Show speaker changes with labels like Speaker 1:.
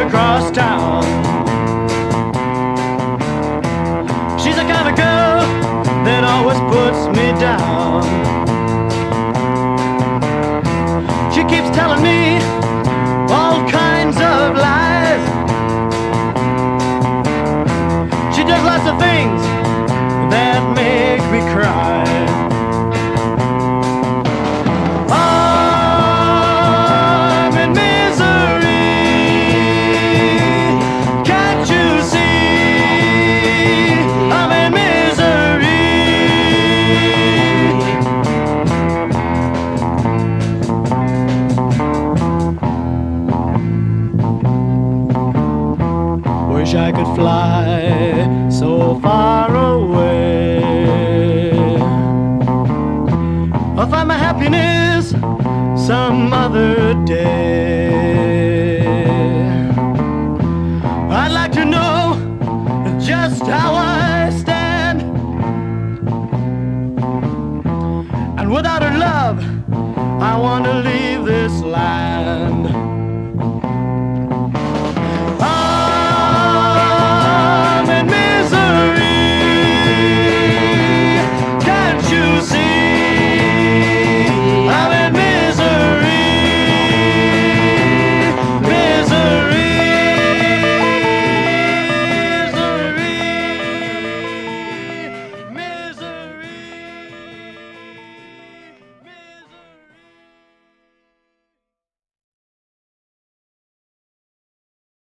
Speaker 1: across town. She's the kind of girl that always puts me down. She keeps telling me all kinds of lies. She does lots of things that make me cry. I'm in misery, can't you see? I'm in misery. Wish I could fly so far away. I'll find my happiness some other